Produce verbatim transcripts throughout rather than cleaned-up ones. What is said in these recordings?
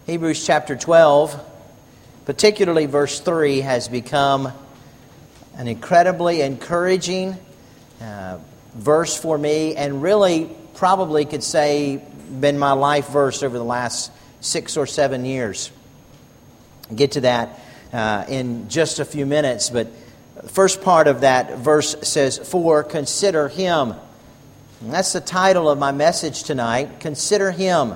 Hebrews chapter twelve, particularly verse three, has become an incredibly encouraging uh, verse for me, and really probably could say been my life verse over the last six or seven years. I'll get to that uh, in just a few minutes, but the first part of that verse says, "For consider him." And that's the title of my message tonight, Consider Him.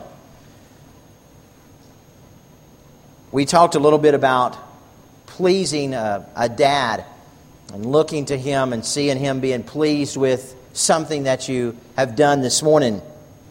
We talked a little bit about pleasing a, a dad and looking to him and seeing him being pleased with something that you have done this morning.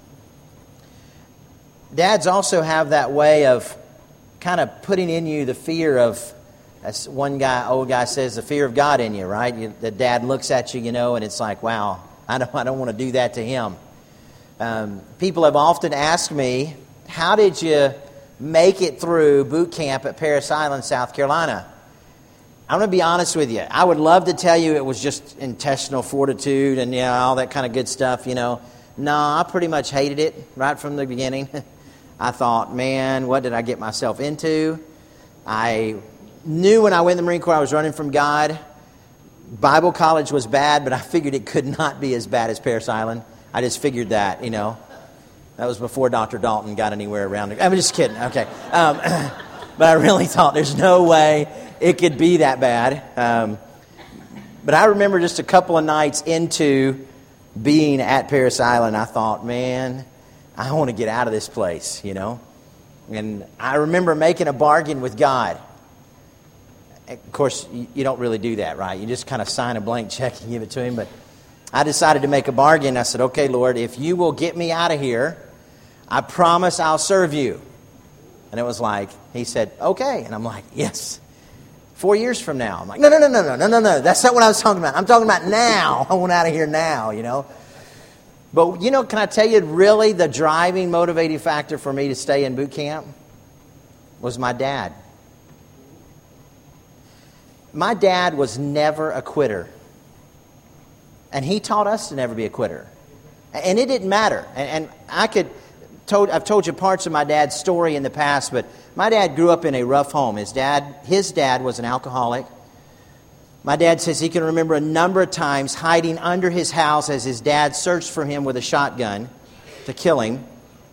Dads also have that way of kind of putting in you the fear of, as one guy, old guy says, the fear of God in you, right? You, the dad looks at you, you know, and it's like, wow, I don't, I don't want to do that to him. Um, people have often asked me, how did you make it through boot camp at Parris Island, South Carolina? I'm going to be honest with you. I would love to tell you it was just intestinal fortitude and you know, all that kind of good stuff, you know. No, I pretty much hated it right from the beginning. I thought, man, what did I get myself into? I knew when I went in the Marine Corps I was running from God. Bible college was bad, but I figured it could not be as bad as Parris Island. I just figured that, you know. That was before Doctor Dalton got anywhere around it. I'm just kidding. Okay. Um, but I really thought there's no way it could be that bad. Um, but I remember just a couple of nights into being at Parris Island, I thought, man, I want to get out of this place, you know. And I remember making a bargain with God. Of course, you don't really do that, right? You just kind of sign a blank check and give it to Him. But I decided to make a bargain. I said, okay, Lord, if you will get me out of here, I promise I'll serve you. And it was like, He said, okay. And I'm like, yes. Four years from now. I'm like, no, no, no, no, no, no, no, no. That's not what I was talking about. I'm talking about now. I want out of here now, you know. But, you know, can I tell you, really the driving, motivating factor for me to stay in boot camp was my dad. My dad was never a quitter. And he taught us to never be a quitter. And it didn't matter. And, and I could... Told, I've told you parts of my dad's story in the past, but my dad grew up in a rough home. His dad, his dad was an alcoholic. My dad says he can remember a number of times hiding under his house as his dad searched for him with a shotgun to kill him.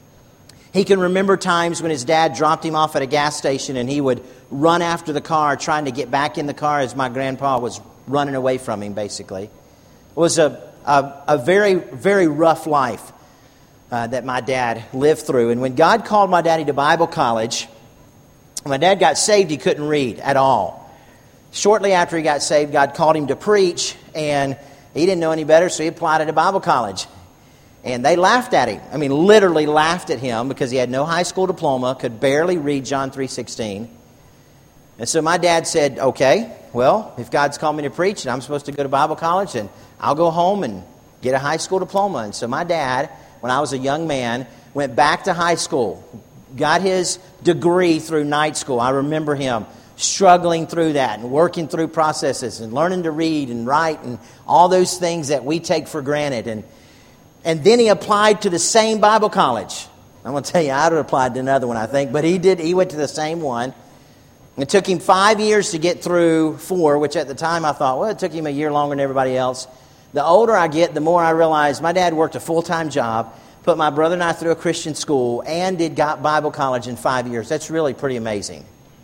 He can remember times when his dad dropped him off at a gas station and he would run after the car, trying to get back in the car as my grandpa was running away from him, basically. It was a, a, a very, very rough life. Uh, that my dad lived through. And when God called my daddy to Bible college, when my dad got saved, he couldn't read at all. Shortly after he got saved, God called him to preach, and he didn't know any better, so he applied at a Bible college. And they laughed at him. I mean, literally laughed at him because he had no high school diploma, could barely read John three sixteen. And so my dad said, okay, well, if God's called me to preach and I'm supposed to go to Bible college, then I'll go home and get a high school diploma. And so my dad, when I was a young man, went back to high school, got his degree through night school. I remember him struggling through that and working through processes and learning to read and write and all those things that we take for granted. And and then he applied to the same Bible college. I'm going to tell you, I would have applied to another one, I think, but he did. He went to the same one. It took him five years to get through four, which at the time I thought, well, it took him a year longer than everybody else. The older I get, the more I realize my dad worked a full-time job, put my brother and I through a Christian school, and did got Bible college in five years. That's really pretty amazing.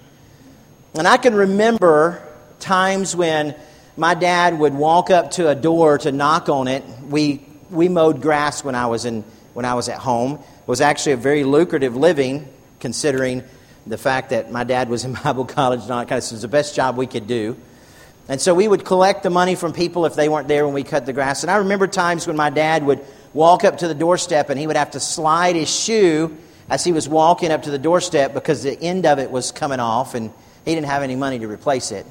And I can remember times when my dad would walk up to a door to knock on it. We we mowed grass when I was in when I was at home. It was actually a very lucrative living, considering the fact that my dad was in Bible college and all that kind of stuff. It was the best job we could do. And so we would collect the money from people if they weren't there when we cut the grass. And I remember times when my dad would walk up to the doorstep and he would have to slide his shoe as he was walking up to the doorstep because the end of it was coming off and he didn't have any money to replace it.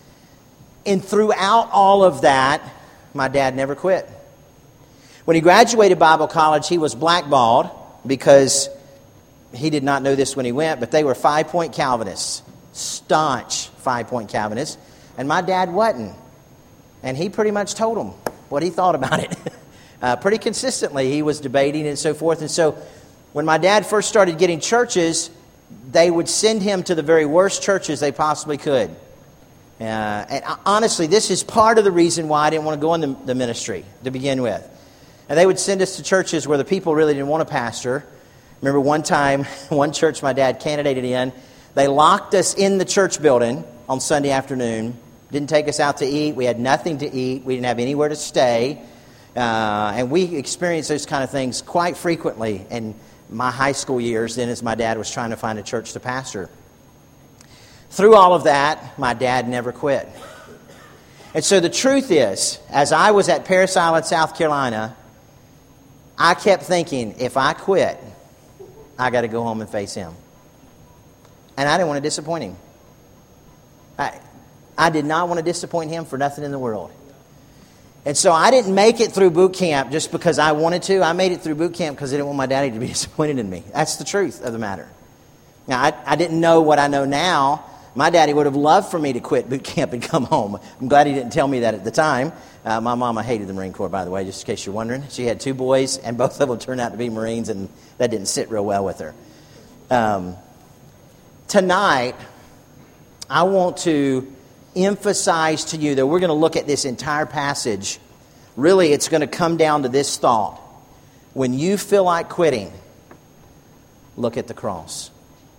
And throughout all of that, my dad never quit. When he graduated Bible college, he was blackballed because he did not know this when he went, but they were five-point Calvinists, staunch five-point Calvinists. And my dad wasn't. And he pretty much told them what he thought about it. uh, pretty consistently, he was debating and so forth. And so when my dad first started getting churches, they would send him to the very worst churches they possibly could. Uh, and honestly, this is part of the reason why I didn't want to go in the, the ministry to begin with. And they would send us to churches where the people really didn't want a pastor. Remember one time, one church my dad candidated in, they locked us in the church building on Sunday afternoon, didn't take us out to eat, we had nothing to eat, we didn't have anywhere to stay, uh, and we experienced those kind of things quite frequently in my high school years, then as my dad was trying to find a church to pastor. Through all of that, my dad never quit. And so the truth is, as I was at Parris Island, South Carolina, I kept thinking, if I quit, I got to go home and face him. And I didn't want to disappoint him. I, I did not want to disappoint him for nothing in the world. And so I didn't make it through boot camp just because I wanted to. I made it through boot camp because I didn't want my daddy to be disappointed in me. That's the truth of the matter. Now, I, I didn't know what I know now. My daddy would have loved for me to quit boot camp and come home. I'm glad he didn't tell me that at the time. Uh, my mama hated the Marine Corps, by the way, just in case you're wondering. She had two boys, and both of them turned out to be Marines, and that didn't sit real well with her. Um, tonight, I want to emphasize to you that we're going to look at this entire passage. Really, it's going to come down to this thought. When you feel like quitting, look at the cross.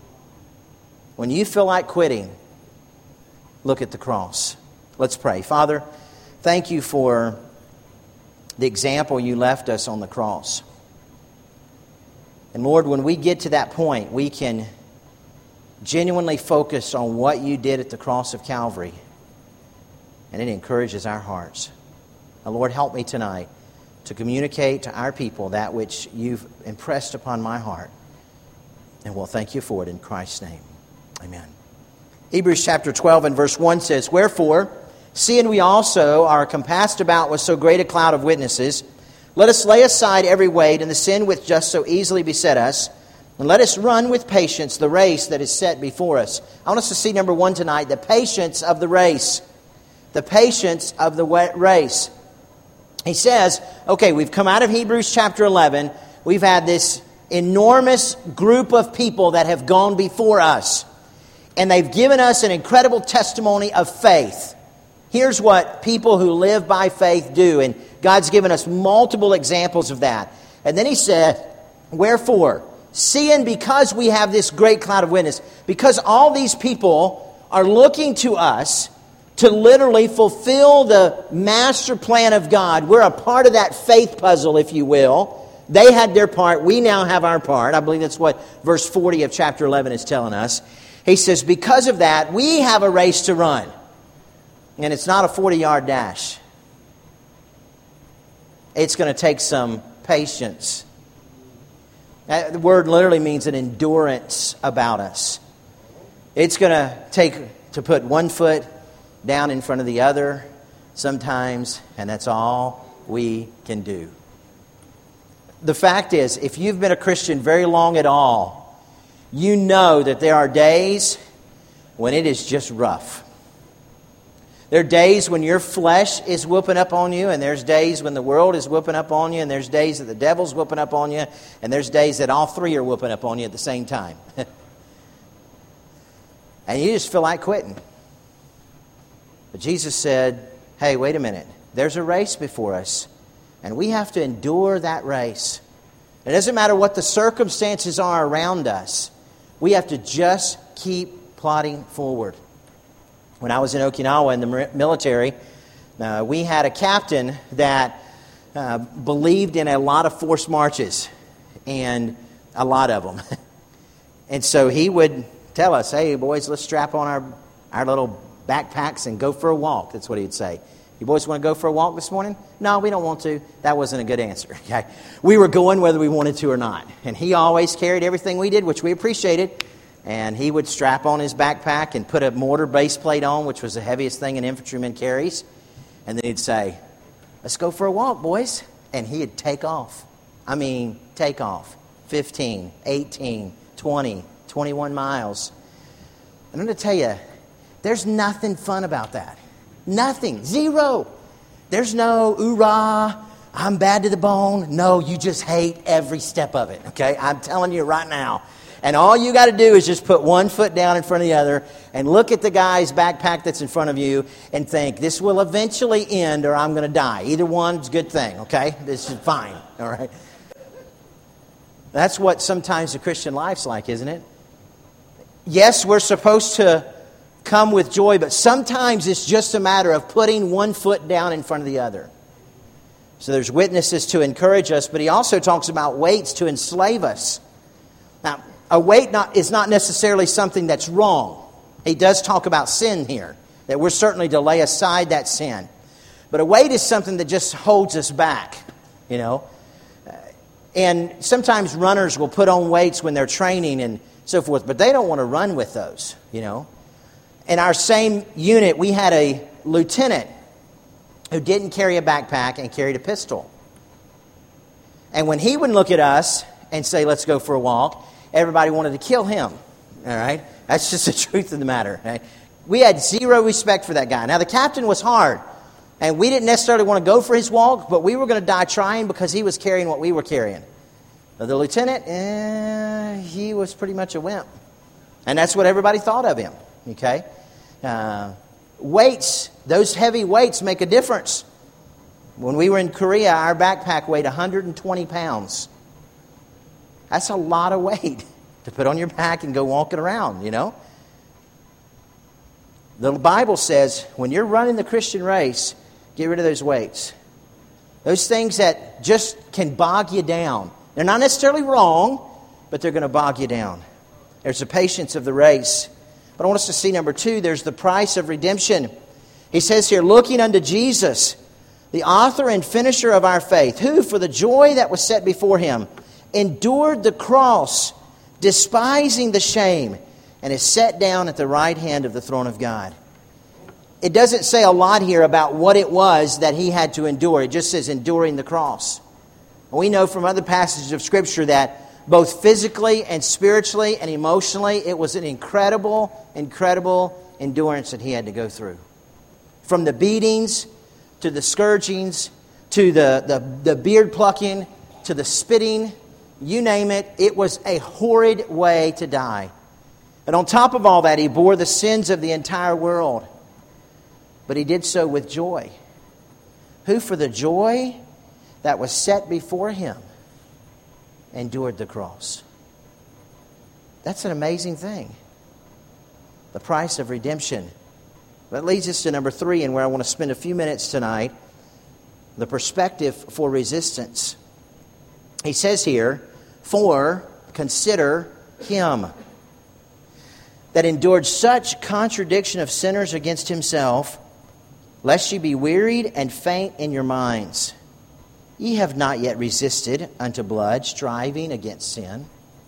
When you feel like quitting, look at the cross. Let's pray. Father, thank you for the example you left us on the cross. And Lord, when we get to that point, we can genuinely focus on what you did at the cross of Calvary. And it encourages our hearts. Now, Lord, help me tonight to communicate to our people that which you've impressed upon my heart. And we'll thank you for it in Christ's name. Amen. Hebrews chapter twelve and verse one says, "Wherefore, seeing we also are compassed about with so great a cloud of witnesses, let us lay aside every weight and the sin which doth so easily beset us, and let us run with patience the race that is set before us." I want us to see, number one tonight, the patience of the race. The patience of the race. He says, okay, we've come out of Hebrews chapter eleven. We've had this enormous group of people that have gone before us. And they've given us an incredible testimony of faith. Here's what people who live by faith do. And God's given us multiple examples of that. And then he said, "Wherefore, seeing because we have this great cloud of witness," because all these people are looking to us to literally fulfill the master plan of God. We're a part of that faith puzzle, if you will. They had their part. We now have our part. I believe that's what verse forty of chapter eleven is telling us. He says, because of that, we have a race to run. And it's not a forty-yard dash. It's going to take some patience. The word literally means an endurance about us. It's going to take to put one foot down in front of the other sometimes, and that's all we can do. The fact is, if you've been a Christian very long at all, you know that there are days when it is just rough. There are days when your flesh is whooping up on you, and there's days when the world is whooping up on you, and there's days that the devil's whooping up on you, and there's days that all three are whooping up on you at the same time. And you just feel like quitting. But Jesus said, hey, wait a minute. There's a race before us, and we have to endure that race. It doesn't matter what the circumstances are around us. We have to just keep plodding forward. When I was in Okinawa in the military, uh, we had a captain that uh, believed in a lot of forced marches, and a lot of them. And so he would tell us, hey, boys, let's strap on our, our little backpacks and go for a walk. That's what he'd say. You boys want to go for a walk this morning? No, we don't want to. That wasn't a good answer. Okay, we were going whether we wanted to or not. And he always carried everything we did, which we appreciated. And he would strap on his backpack and put a mortar base plate on, which was the heaviest thing an infantryman carries. And then he'd say, let's go for a walk, boys. And he'd take off. I mean, take off. fifteen, eighteen, twenty, twenty-one miles. And I'm going to tell you, there's nothing fun about that. Nothing. Zero. There's no, oorah, I'm bad to the bone. No, you just hate every step of it. Okay? I'm telling you right now. And all you got to do is just put one foot down in front of the other and look at the guy's backpack that's in front of you and think, this will eventually end or I'm going to die. Either one's a good thing, okay? This is fine, all right? That's what sometimes the Christian life's like, isn't it? Yes, we're supposed to come with joy, but sometimes it's just a matter of putting one foot down in front of the other. So there's witnesses to encourage us, but he also talks about weights to enslave us. Now, a weight not, is not necessarily something that's wrong. He does talk about sin here, that we're certainly to lay aside that sin. But a weight is something that just holds us back, you know. And sometimes runners will put on weights when they're training and so forth, but they don't want to run with those, you know. In our same unit, we had a lieutenant who didn't carry a backpack and carried a pistol. And when he would look at us and say, let's go for a walk, everybody wanted to kill him. All right? That's just the truth of the matter. Right? We had zero respect for that guy. Now, the captain was hard, and we didn't necessarily want to go for his walk, but we were going to die trying because he was carrying what we were carrying. Now, the lieutenant, eh, he was pretty much a wimp. And that's what everybody thought of him. Okay? Uh, weights, those heavy weights make a difference. When we were in Korea, our backpack weighed one hundred twenty pounds. That's a lot of weight to put on your back and go walking around, you know. The Bible says when you're running the Christian race, get rid of those weights. Those things that just can bog you down. They're not necessarily wrong, but they're going to bog you down. There's the patience of the race. But I want us to see number two, there's the price of redemption. He says here, looking unto Jesus, the author and finisher of our faith, who for the joy that was set before him endured the cross, despising the shame, and is set down at the right hand of the throne of God. It doesn't say a lot here about what it was that he had to endure. It just says enduring the cross. We know from other passages of Scripture that both physically and spiritually and emotionally, it was an incredible, incredible endurance that he had to go through. From the beatings to the scourgings to the, the, the beard plucking to the spitting, you name it, it was a horrid way to die. And on top of all that, he bore the sins of the entire world. But he did so with joy. Who for the joy that was set before him endured the cross. That's an amazing thing. The price of redemption. That leads us to number three, and where I want to spend a few minutes tonight, the perspective for resistance. He says here, for consider him that endured such contradiction of sinners against himself, lest ye be wearied and faint in your minds. Ye have not yet resisted unto blood, striving against sin.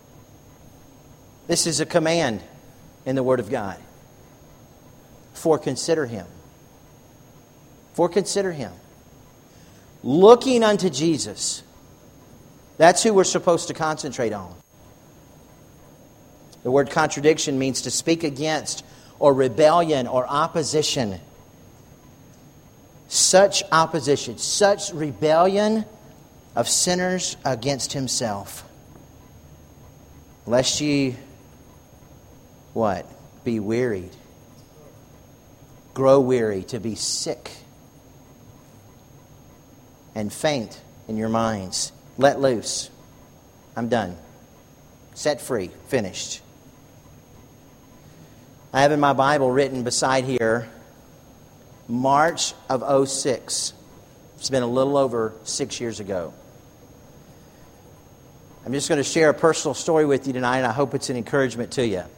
This is a command in the Word of God. For consider him. For consider him. Looking unto Jesus. That's who we're supposed to concentrate on. The word contradiction means to speak against or rebellion or opposition. Such opposition, such rebellion of sinners against himself. Lest ye, what? Be wearied. Grow weary, to be sick. And faint in your minds. Let loose. I'm done. Set free. Finished. I have in my Bible written beside here, March of oh six. It's been a little over six years ago. I'm just going to share a personal story with you tonight, and I hope it's an encouragement to you.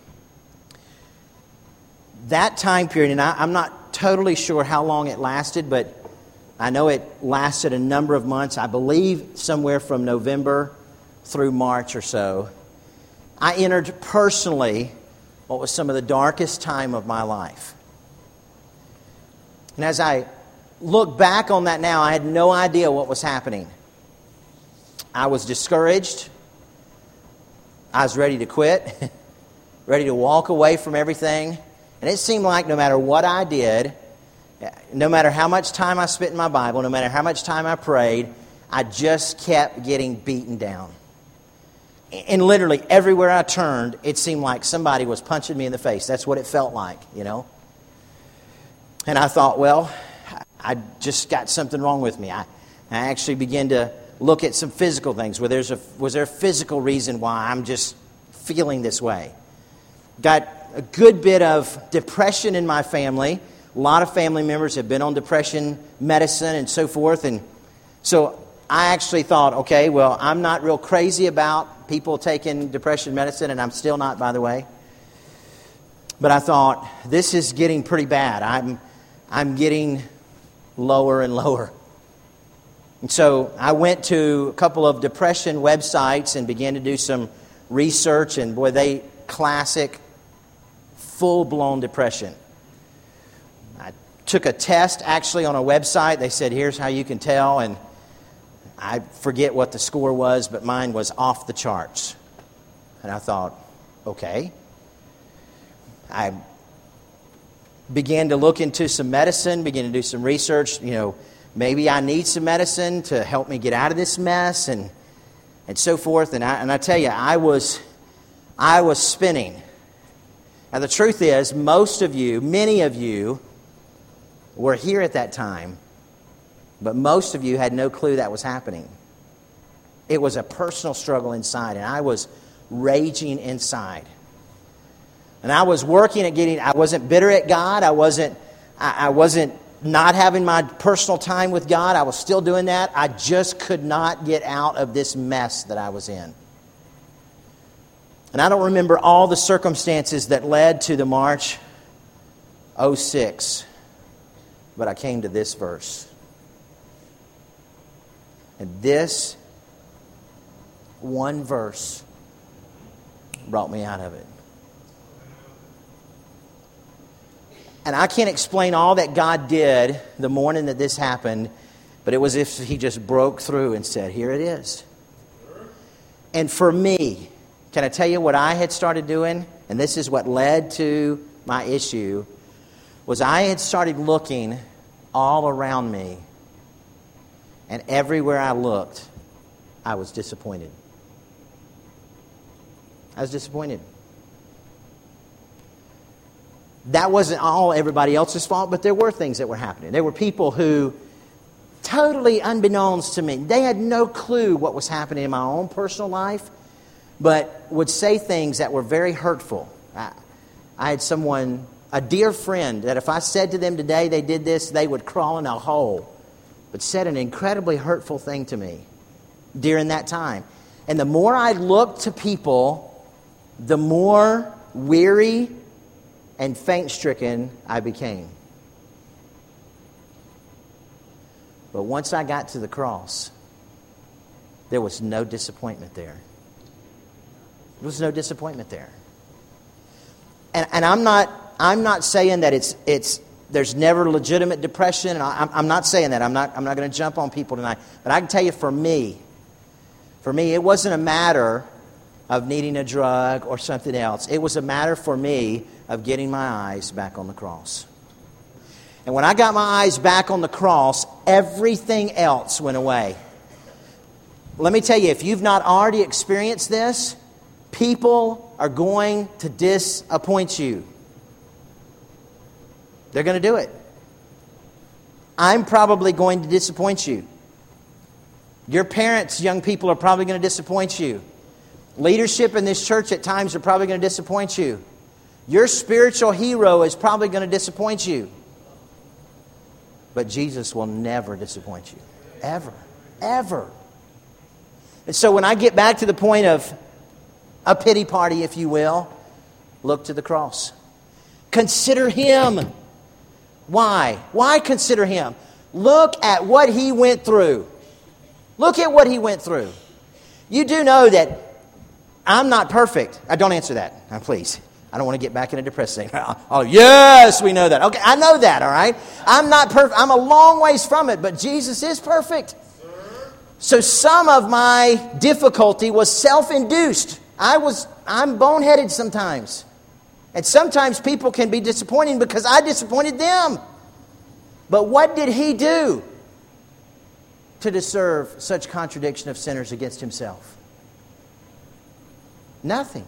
That time period, and I, I'm not totally sure how long it lasted, but I know it lasted a number of months. I believe somewhere from November through March or so. I entered personally what was some of the darkest time of my life. And as I look back on that now, I had no idea what was happening. I was discouraged. I was ready to quit, ready to walk away from everything. And it seemed like no matter what I did, no matter how much time I spent in my Bible, no matter how much time I prayed, I just kept getting beaten down. And literally everywhere I turned, it seemed like somebody was punching me in the face. That's what it felt like, you know. And I thought, well, I just got something wrong with me. I, I actually began to look at some physical things. Where there's a, was there a physical reason why I'm just feeling this way? Got a good bit of depression in my family. A lot of family members have been on depression medicine and so forth. And so I actually thought, okay, well, I'm not real crazy about people taking depression medicine, and I'm still not, by the way. But I thought, this is getting pretty bad. I'm, I'm getting lower and lower. And so I went to a couple of depression websites and began to do some research, and boy, they classic, full-blown depression. I took a test actually on a website. They said, here's how you can tell, and I forget what the score was, but mine was off the charts. And I thought, okay. I began to look into some medicine, began to do some research. You know, maybe I need some medicine to help me get out of this mess, and and so forth. And I and I tell you, I was I was spinning. Now the truth is, most of you, many of you, were here at that time. But most of you had no clue that was happening. It was a personal struggle inside, and I was raging inside. And I was working at getting, I wasn't bitter at God. I wasn't, I, I wasn't not having my personal time with God. I was still doing that. I just could not get out of this mess that I was in. And I don't remember all the circumstances that led to the March oh six, but I came to this verse. And this one verse brought me out of it. And I can't explain all that God did the morning that this happened, but it was as if He just broke through and said, here it is. And for me, can I tell you what I had started doing? And this is what led to my issue, was I had started looking all around me. And everywhere I looked, I was disappointed. I was disappointed. That wasn't all everybody else's fault, but there were things that were happening. There were people who, totally unbeknownst to me, they had no clue what was happening in my own personal life, but would say things that were very hurtful. I, I had someone, a dear friend, that if I said to them today they did this, they would crawl in a hole. But said an incredibly hurtful thing to me during that time. And the more I looked to people, the more weary and faint-stricken I became. But once I got to the cross, there was no disappointment there. There was no disappointment there. And, and I'm not I'm not saying that it's it's there's never legitimate depression, and I, I'm not saying that. I'm not I'm not going to jump on people tonight. But I can tell you, for me, for me, it wasn't a matter of needing a drug or something else. It was a matter for me of getting my eyes back on the cross. And when I got my eyes back on the cross, everything else went away. Let me tell you, if you've not already experienced this, people are going to disappoint you. They're going to do it. I'm probably going to disappoint you. Your parents, young people, are probably going to disappoint you. Leadership in this church at times are probably going to disappoint you. Your spiritual hero is probably going to disappoint you. But Jesus will never disappoint you. Ever. Ever. And so when I get back to the point of a pity party, if you will, look to the cross. Consider Him. Why? Why consider Him? Look at what He went through. Look at what He went through. You do know that I'm not perfect. I don't answer that. Now, please. I don't want to get back in a depressed thing. Oh, yes, we know that. Okay, I know that, all right? I'm not perfect. I'm a long ways from it, but Jesus is perfect. So some of my difficulty was self-induced. I was, I'm boneheaded sometimes. And sometimes people can be disappointing because I disappointed them. But what did He do to deserve such contradiction of sinners against Himself? Nothing.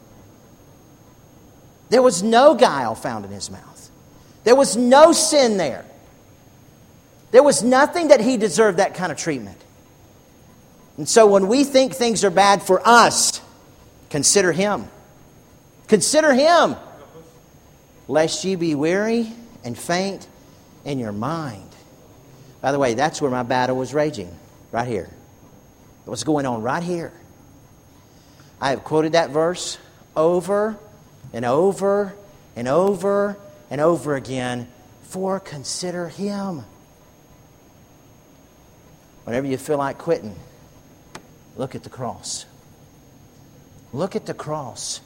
There was no guile found in his mouth. There was no sin there. There was nothing that he deserved that kind of treatment. And so when we think things are bad for us, consider him. Consider him. Lest ye be weary and faint in your mind. By the way, that's where my battle was raging. Right here. It was going on right here. I have quoted that verse over and over and over and over again. For consider him. Whenever you feel like quitting, look at the cross. Look at the cross.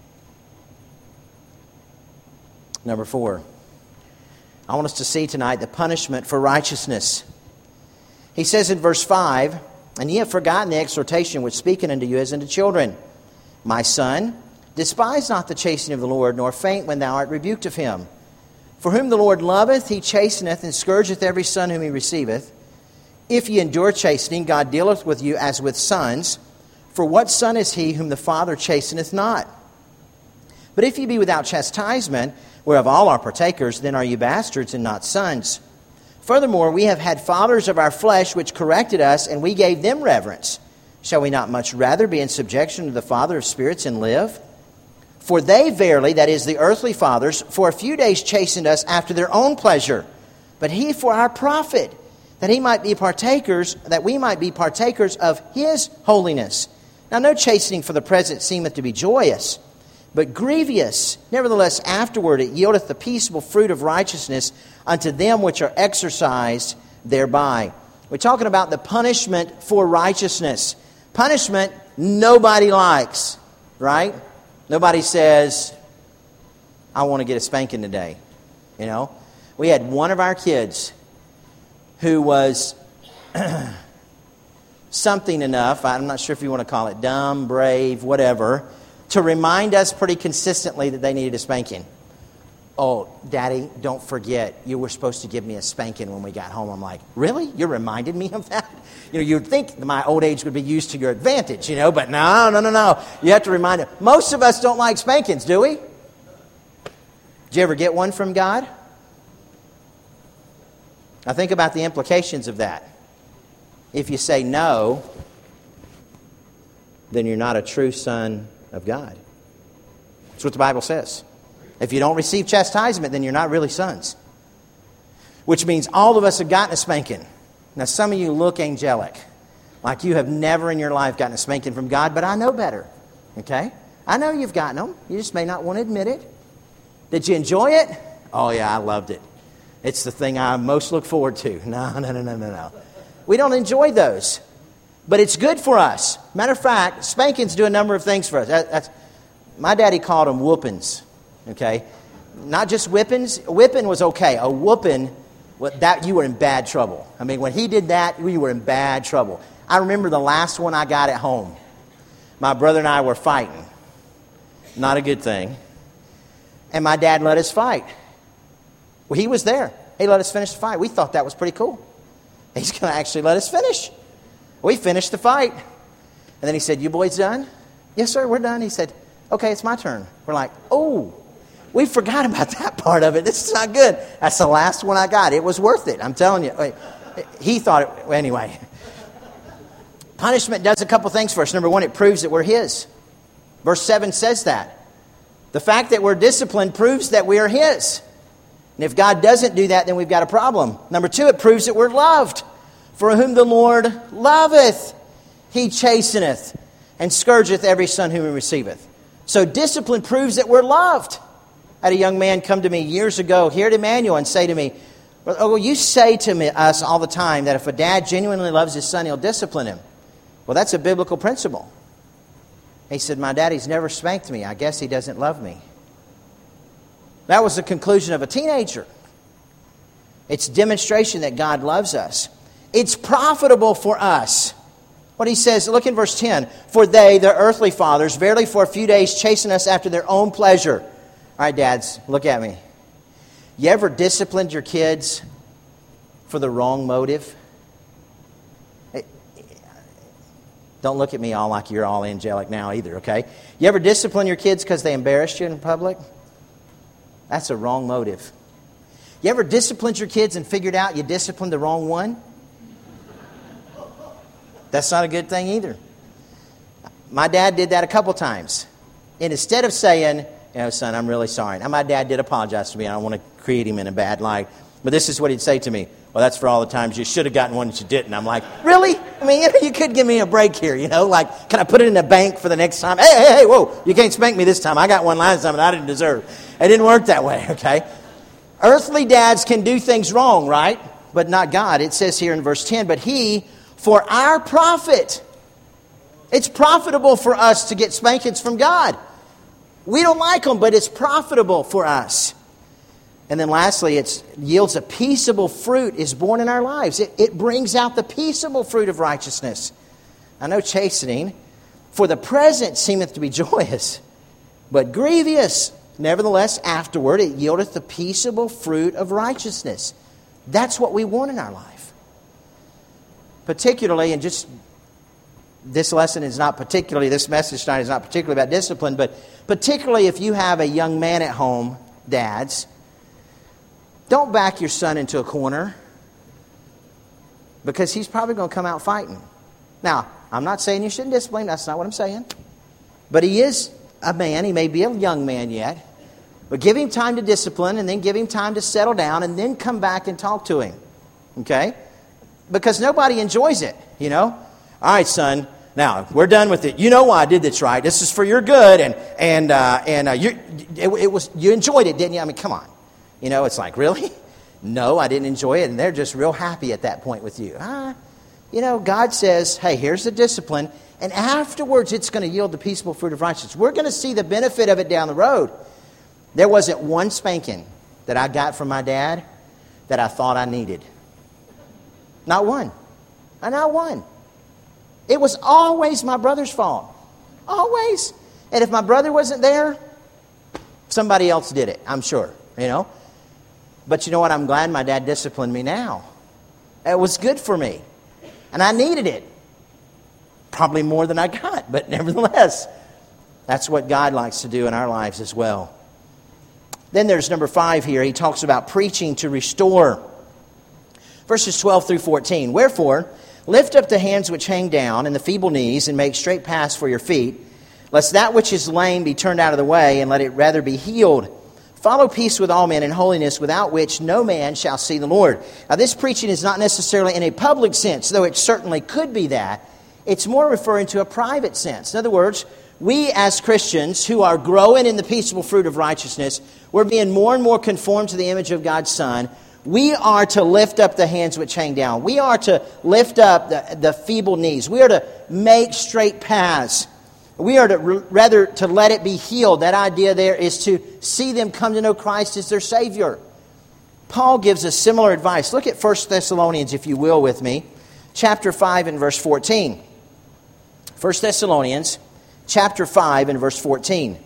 Number four. I want us to see tonight the punishment for righteousness. He says in verse five, and ye have forgotten the exhortation which speaking unto you as unto children. My son, despise not the chastening of the Lord, nor faint when thou art rebuked of him. For whom the Lord loveth, he chasteneth, and scourgeth every son whom he receiveth. If ye endure chastening, God dealeth with you as with sons. For what son is he whom the Father chasteneth not? But if ye be without chastisement, whereof all are partakers, then are ye bastards and not sons. Furthermore, we have had fathers of our flesh which corrected us, and we gave them reverence. Shall we not much rather be in subjection to the Father of spirits and live? For they verily, that is, the earthly fathers, for a few days chastened us after their own pleasure, but he for our profit, that he might be partakers, that we might be partakers of his holiness. Now no chastening for the present seemeth to be joyous, but grievous. Nevertheless, afterward it yieldeth the peaceable fruit of righteousness unto them which are exercised thereby. We're talking about the punishment for righteousness. Punishment nobody likes, right? Nobody says, I want to get a spanking today. You know, we had one of our kids who was something enough, I'm not sure if you want to call it dumb, brave, whatever, to remind us pretty consistently that they needed a spanking. Oh, Daddy, don't forget, you were supposed to give me a spanking when we got home. I'm like, really? You reminded me of that? You know, you'd think my old age would be used to your advantage, you know, but no, no, no, no. You have to remind them. Most of us don't like spankings, do we? Did you ever get one from God? Now think about the implications of that. If you say no, then you're not a true son of God. That's what the Bible says. If you don't receive chastisement, then you're not really sons. Which means all of us have gotten a spanking. Now some of you look angelic, like you have never in your life gotten a spanking from God, but I know better. Okay? I know you've gotten them. You just may not want to admit it. Did you enjoy it? Oh yeah, I loved it. It's the thing I most look forward to. No, no, no, no, no, no. We don't enjoy those. But it's good for us. Matter of fact, spankings do a number of things for us. That, that's, my daddy called them whoopings. Okay? Not just whippings. Whipping was okay. A whooping, that you were in bad trouble. I mean, when he did that, we were in bad trouble. I remember the last one I got at home. My brother and I were fighting. Not a good thing. And my dad let us fight. Well, he was there. He let us finish the fight. We thought that was pretty cool. He's going to actually let us finish. We finished the fight. And then he said, you boys done? Yes, sir, we're done. He said, okay, it's my turn. We're like, oh, we forgot about that part of it. This is not good. That's the last one I got. It was worth it. I'm telling you. He thought it, well, anyway. Punishment does a couple things for us. Number one, it proves that we're his. Verse seven says that. The fact that we're disciplined proves that we are his. And if God doesn't do that, then we've got a problem. Number two, it proves that we're loved. For whom the Lord loveth, he chasteneth, and scourgeth every son whom he receiveth. So discipline proves that we're loved. I had a young man come to me years ago here at Emmanuel and say to me, oh, well, you say to me, us all the time that if a dad genuinely loves his son, he'll discipline him. Well, that's a biblical principle. He said, my daddy's never spanked me. I guess he doesn't love me. That was the conclusion of a teenager. It's demonstration that God loves us. It's profitable for us. What he says, look in verse ten. For they, their earthly fathers, verily for a few days chasten us after their own pleasure. All right, dads, look at me. You ever disciplined your kids for the wrong motive? Don't look at me all like you're all angelic now either, okay? You ever discipline your kids because they embarrassed you in public? That's a wrong motive. You ever disciplined your kids and figured out you disciplined the wrong one? That's not a good thing either. My dad did that a couple times. And instead of saying, you know, son, I'm really sorry. Now, my dad did apologize to me. I don't want to create him in a bad light. But this is what he'd say to me. Well, that's for all the times you should have gotten one that you didn't. I'm like, really? I mean, you, know, you could give me a break here, you know? Like, can I put it in the bank for the next time? Hey, hey, hey, whoa, you can't spank me this time. I got one last time and I didn't deserve. It didn't work that way, okay? Earthly dads can do things wrong, right? But not God. It says here in verse ten, but he, for our profit. It's profitable for us to get spankings from God. We don't like them, but it's profitable for us. And then lastly, it yields a peaceable fruit is born in our lives. It, it brings out the peaceable fruit of righteousness. I know chastening, for the present seemeth to be joyous, but grievous. Nevertheless, afterward it yieldeth the peaceable fruit of righteousness. That's what we want in our life. Particularly, and just this lesson is not particularly, this message tonight is not particularly about discipline, but particularly if you have a young man at home, dads, don't back your son into a corner because he's probably going to come out fighting. Now, I'm not saying you shouldn't discipline. That's not what I'm saying. But he is a man. He may be a young man yet. But give him time to discipline and then give him time to settle down and then come back and talk to him. Okay? Because nobody enjoys it, you know? All right, son. Now, we're done with it. You know why I did this, right? This is for your good. And and uh, and uh, you, it, it was you enjoyed it, didn't you? I mean, come on. You know, it's like, really? No, I didn't enjoy it. And they're just real happy at that point with you. Ah, you know, God says, hey, here's the discipline. And afterwards, it's going to yield the peaceable fruit of righteousness. We're going to see the benefit of it down the road. There wasn't one spanking that I got from my dad that I thought I needed. Not one. Not one. It was always my brother's fault. Always. And if my brother wasn't there, somebody else did it, I'm sure. You know? But you know what? I'm glad my dad disciplined me now. It was good for me. And I needed it. Probably more than I got. But nevertheless, that's what God likes to do in our lives as well. Then there's number five here. He talks about preaching to restore. Verses twelve through fourteen. Wherefore, lift up the hands which hang down and the feeble knees, and make straight paths for your feet, lest that which is lame be turned out of the way, and let it rather be healed. Follow peace with all men and holiness, without which no man shall see the Lord. Now, this preaching is not necessarily in a public sense, though it certainly could be that. It's more referring to a private sense. In other words, we as Christians who are growing in the peaceable fruit of righteousness, we're being more and more conformed to the image of God's Son. We are to lift up the hands which hang down. We are to lift up the, the feeble knees. We are to make straight paths. We are to rather to let it be healed. That idea there is to see them come to know Christ as their Savior. Paul gives us similar advice. Look at First Thessalonians, if you will, with me. Chapter five and verse fourteen. First Thessalonians, chapter five and verse fourteen.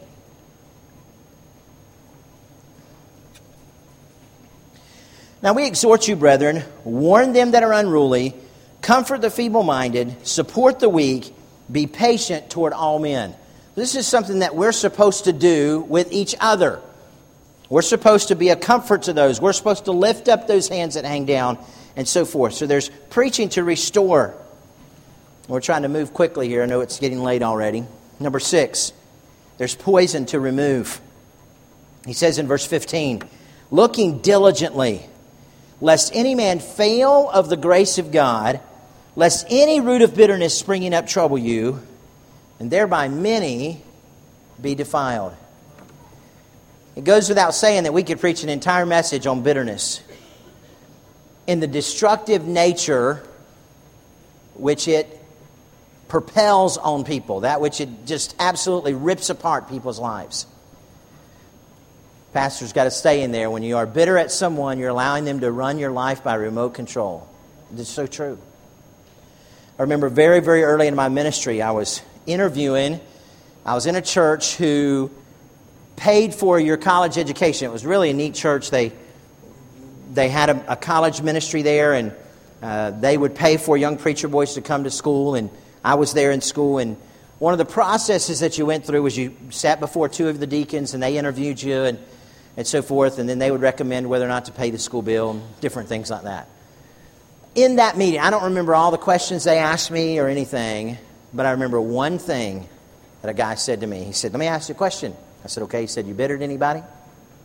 Now we exhort you, brethren, warn them that are unruly, comfort the feeble-minded, support the weak, be patient toward all men. This is something that we're supposed to do with each other. We're supposed to be a comfort to those. We're supposed to lift up those hands that hang down and so forth. So there's preaching to restore. We're trying to move quickly here. I know it's getting late already. Number six, there's poison to remove. He says in verse fifteen, looking diligently, lest any man fail of the grace of God, lest any root of bitterness springing up trouble you, and thereby many be defiled. It goes without saying that we could preach an entire message on bitterness in the destructive nature which it propels on people, that which it just absolutely rips apart people's lives. Pastor's got to stay in there. When you are bitter at someone, you're allowing them to run your life by remote control. It's so true. I remember very, very early in my ministry, I was interviewing, I was in a church who paid for your college education. It was really a neat church. They they had a, a college ministry there, and uh, they would pay for young preacher boys to come to school, and I was there in school, and one of the processes that you went through was you sat before two of the deacons, and they interviewed you and, and so forth, and then they would recommend whether or not to pay the school bill and different things like that. In that meeting, I don't remember all the questions they asked me or anything, but I remember one thing that a guy said to me. He said, let me ask you a question. I said, okay. He said, you bitter to anybody? I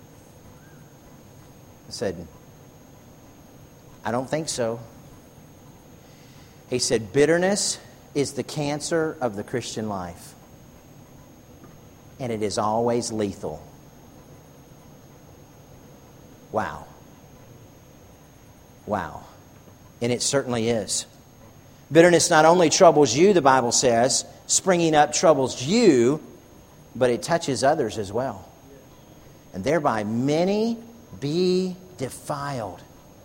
said, I don't think so. He said, bitterness is the cancer of the Christian life, and it is always lethal. Wow. Wow. And it certainly is. Bitterness not only troubles you, the Bible says, springing up troubles you, but it touches others as well. And thereby many be defiled.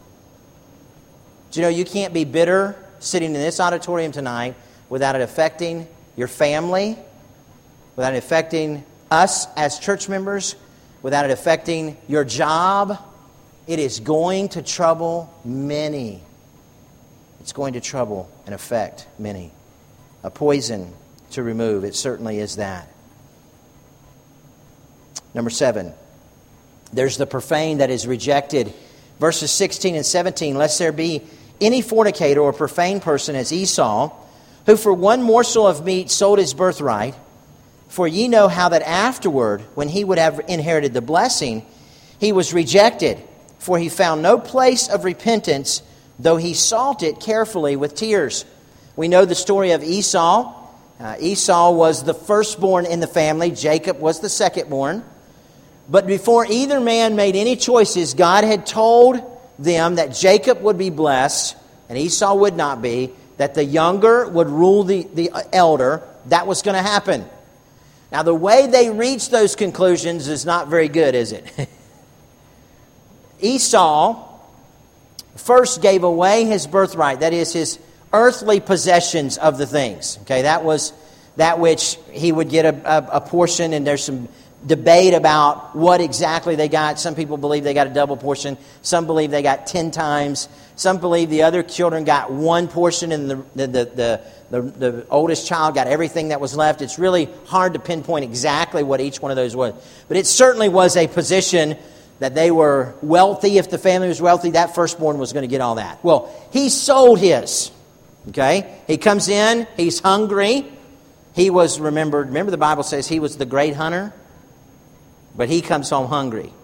Do you know you can't be bitter sitting in this auditorium tonight without it affecting your family, without it affecting us as church members, without it affecting your job? It is going to trouble many. It's going to trouble and affect many. A poison to remove. It certainly is that. Number seven. There's the profane that is rejected. Verses sixteen and seventeen. Lest there be any fornicator or profane person as Esau, who for one morsel of meat sold his birthright. For ye know how that afterward, when he would have inherited the blessing, he was rejected. For he found no place of repentance, though he sought it carefully with tears. We know the story of Esau. Uh, Esau was the firstborn in the family. Jacob was the secondborn. But before either man made any choices, God had told them that Jacob would be blessed and Esau would not be, that the younger would rule the, the elder. That was going to happen. Now, the way they reached those conclusions is not very good, is it? Esau first gave away his birthright, that is, his earthly possessions of the things. Okay, that was that which he would get a, a, a portion, and there's some debate about what exactly they got. Some people believe they got a double portion. Some believe they got ten times. Some believe the other children got one portion, and the the the, the, the, the oldest child got everything that was left. It's really hard to pinpoint exactly what each one of those was. But it certainly was a position that they were wealthy. If the family was wealthy, that firstborn was going to get all that. Well, he sold his. Okay? He comes in, he's hungry. He was remembered, remember the Bible says he was the great hunter? But he comes home hungry.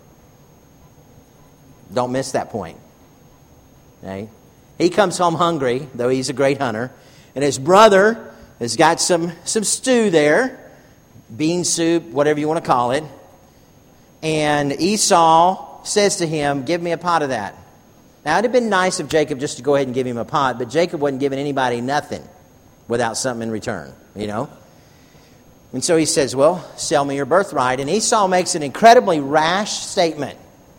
Don't miss that point. Okay? He comes home hungry, though he's a great hunter. And his brother has got some, some stew there. Bean soup, whatever you want to call it. And Esau says to him, give me a pot of that. Now, it would have been nice of Jacob just to go ahead and give him a pot, but Jacob wasn't giving anybody nothing without something in return, you know. And so he says, well, sell me your birthright. And Esau makes an incredibly rash statement.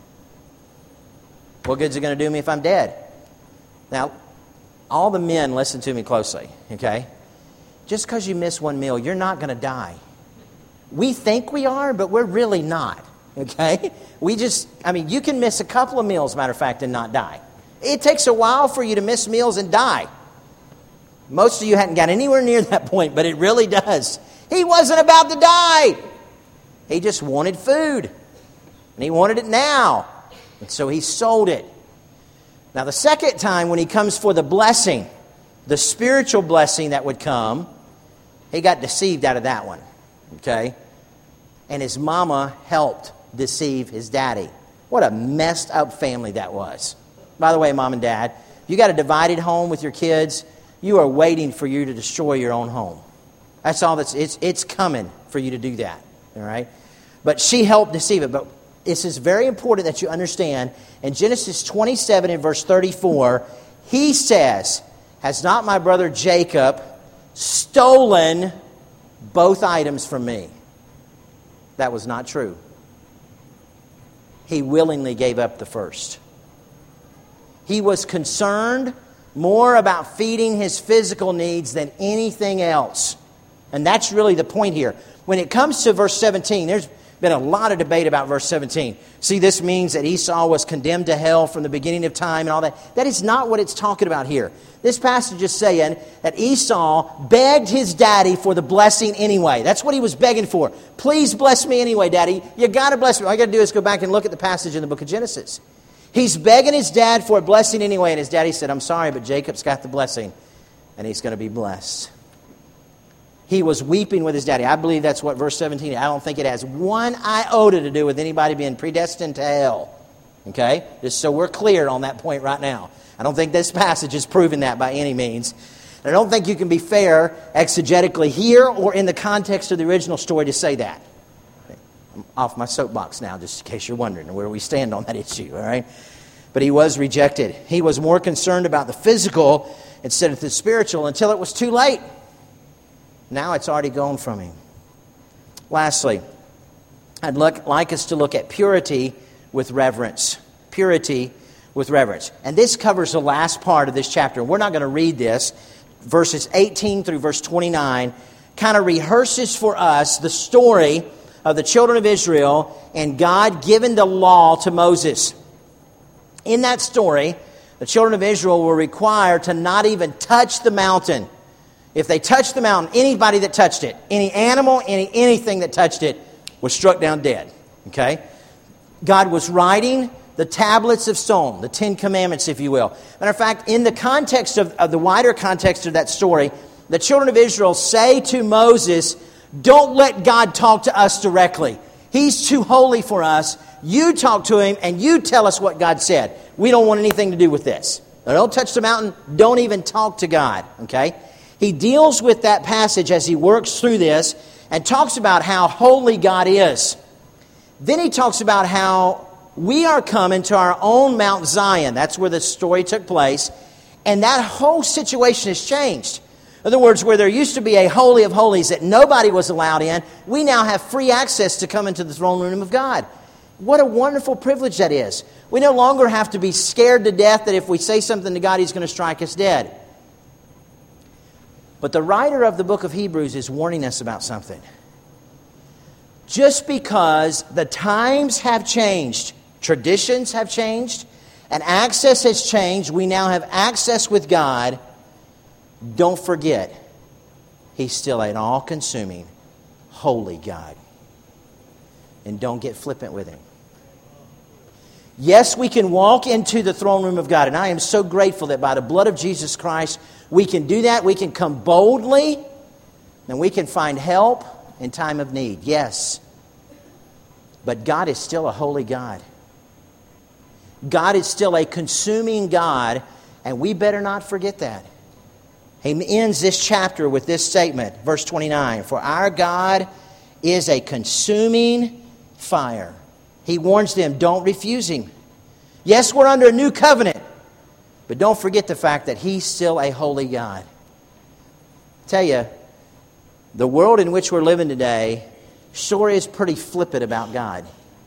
What good's it going to do me if I'm dead? Now, all the men, listen to me closely, okay? Just because you miss one meal, you're not going to die. We think we are, but we're really not. Okay? We just, I mean, you can miss a couple of meals, matter of fact, and not die. It takes a while for you to miss meals and die. Most of you hadn't got anywhere near that point, but it really does. He wasn't about to die. He just wanted food. And he wanted it now. And so he sold it. Now, the second time when he comes for the blessing, the spiritual blessing that would come, he got deceived out of that one. Okay? And his mama helped deceive his daddy. What a messed up family that was. By the way, mom and dad, you got a divided home with your kids, you are waiting for you to destroy your own home. That's all that's, it's, it's coming for you to do that. All right? But she helped deceive it. But this is very important that you understand. In Genesis twenty-seven and verse thirty-four, he says, has not my brother Jacob stolen both items from me? That was not true. He willingly gave up the first. He was concerned more about feeding his physical needs than anything else. And that's really the point here. When it comes to verse seventeen, there's Been a lot of debate about verse seventeen. See, this means that Esau was condemned to hell from the beginning of time and all that. That is not what it's talking about here. This passage is saying that Esau begged his daddy for the blessing anyway. That's what he was begging for. Please bless me anyway, Daddy. You got to bless me. All you got to do is go back and look at the passage in the book of Genesis. He's begging his dad for a blessing anyway, and his daddy said, I'm sorry, but Jacob's got the blessing, and he's going to be blessed. He was weeping with his daddy. I believe that's what verse seventeen, I don't think it has one iota to do with anybody being predestined to hell. Okay? Just so we're clear on that point right now. I don't think this passage is proving that by any means. And I don't think you can be fair exegetically here or in the context of the original story to say that. I'm off my soapbox now, just in case you're wondering where we stand on that issue, all right? But he was rejected. He was more concerned about the physical instead of the spiritual until it was too late. Now it's already gone from him. Lastly, I'd look, like us to look at purity with reverence. Purity with reverence. And this covers the last part of this chapter. We're not going to read this. Verses eighteen through verse twenty-nine kind of rehearses for us the story of the children of Israel and God giving the law to Moses. In that story, the children of Israel were required to not even touch the mountain. If they touched the mountain, anybody that touched it, any animal, any anything that touched it, was struck down dead. Okay? God was writing the tablets of stone, the Ten Commandments, if you will. Matter of fact, in the context of, of the wider context of that story, the children of Israel say to Moses, don't let God talk to us directly. He's too holy for us. You talk to him and you tell us what God said. We don't want anything to do with this. Now, don't touch the mountain. Don't even talk to God. Okay? He deals with that passage as he works through this and talks about how holy God is. Then he talks about how we are coming to our own Mount Zion. That's where the story took place. And that whole situation has changed. In other words, where there used to be a holy of holies that nobody was allowed in, we now have free access to come into the throne room of God. What a wonderful privilege that is. We no longer have to be scared to death that if we say something to God, he's going to strike us dead. But the writer of the book of Hebrews is warning us about something. Just because the times have changed, traditions have changed, and access has changed, we now have access with God. Don't forget, he's still an all-consuming, holy God. And don't get flippant with him. Yes, we can walk into the throne room of God, and I am so grateful that by the blood of Jesus Christ, we can do that. We can come boldly, and we can find help in time of need. Yes. But God is still a holy God. God is still a consuming God, and we better not forget that. He ends this chapter with this statement, verse twenty-nine, for our God is a consuming fire. He warns them, don't refuse him. Yes, we're under a new covenant, but don't forget the fact that he's still a holy God. I tell you, the world in which we're living today sure is pretty flippant about God.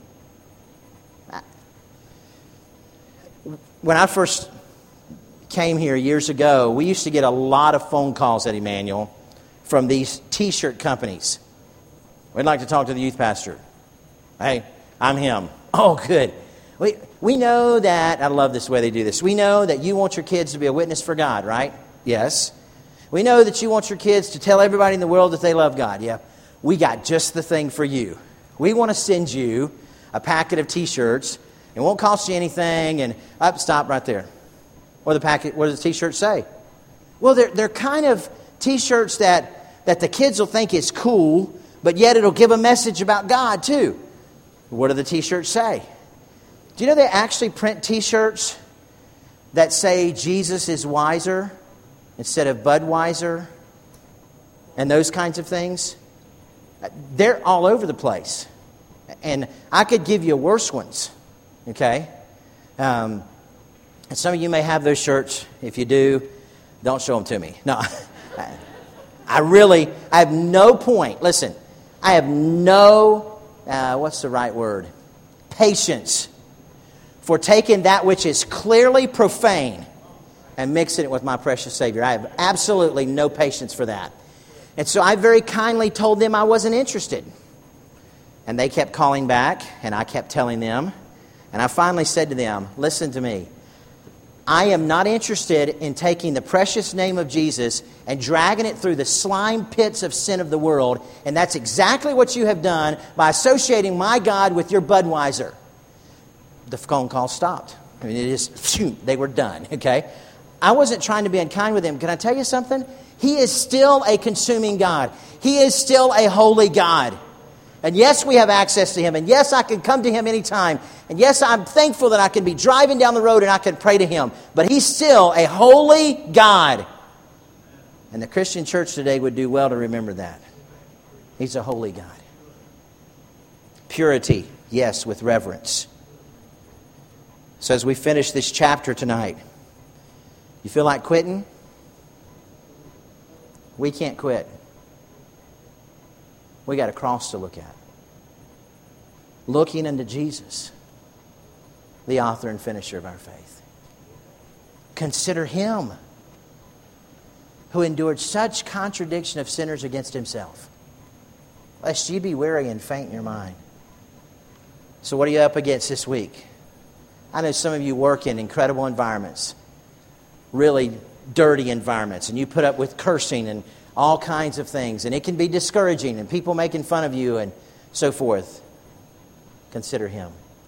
When I first came here years ago, we used to get a lot of phone calls at Emmanuel from these T-shirt companies. We'd like to talk to the youth pastor. Hey, I'm him. Oh, good. We we know that, I love this way they do this. We know that you want your kids to be a witness for God, right? Yes. We know that you want your kids to tell everybody in the world that they love God. Yeah. We got just the thing for you. We want to send you a packet of T-shirts. It won't cost you anything. And up, stop right there. What, the packet, what does the T-shirt say? Well, they're, they're kind of T-shirts that, that the kids will think is cool, but yet it'll give a message about God too. What do the T-shirts say? Do you know they actually print T-shirts that say Jesus is wiser instead of Budweiser and those kinds of things? They're all over the place. And I could give you worse ones, okay? Um, and some of you may have those shirts. If you do, don't show them to me. No, I really, I have no point. Listen, I have no, uh, what's the right word? Patience for taking that which is clearly profane and mixing it with my precious Savior. I have absolutely no patience for that. And so I very kindly told them I wasn't interested. And they kept calling back, and I kept telling them. And I finally said to them, listen to me. I am not interested in taking the precious name of Jesus and dragging it through the slime pits of sin of the world. And that's exactly what you have done by associating my God with your Budweiser. The phone call stopped. I mean, it is, they were done, okay? I wasn't trying to be unkind with him. Can I tell you something? He is still a consuming God. He is still a holy God. And yes, we have access to him. And yes, I can come to him anytime. And yes, I'm thankful that I can be driving down the road and I can pray to him. But he's still a holy God. And the Christian church today would do well to remember that. He's a holy God. Purity, yes, with reverence. So as we finish this chapter tonight, you feel like quitting? We can't quit. We got a cross to look at. Looking unto Jesus, the author and finisher of our faith. Consider him who endured such contradiction of sinners against himself, lest ye be weary and faint in your mind. So what are you up against this week? I know some of you work in incredible environments, really dirty environments, and you put up with cursing and all kinds of things, and it can be discouraging, and people making fun of you and so forth. Consider him.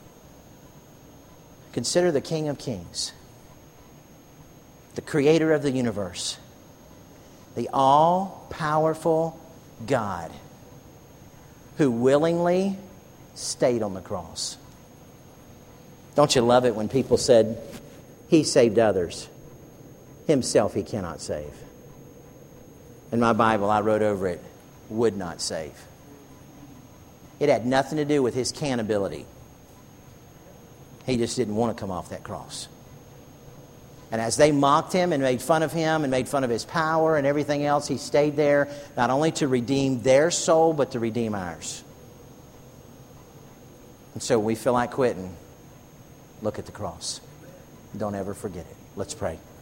Consider the King of Kings, the creator of the universe, the all-powerful God who willingly stayed on the cross. Don't you love it when people said, he saved others, himself he cannot save? In my Bible, I wrote over it, would not save. It had nothing to do with his can-ability. He just didn't want to come off that cross. And as they mocked him and made fun of him and made fun of his power and everything else, he stayed there not only to redeem their soul, but to redeem ours. And so when we feel like quitting, look at the cross. Don't ever forget it. Let's pray.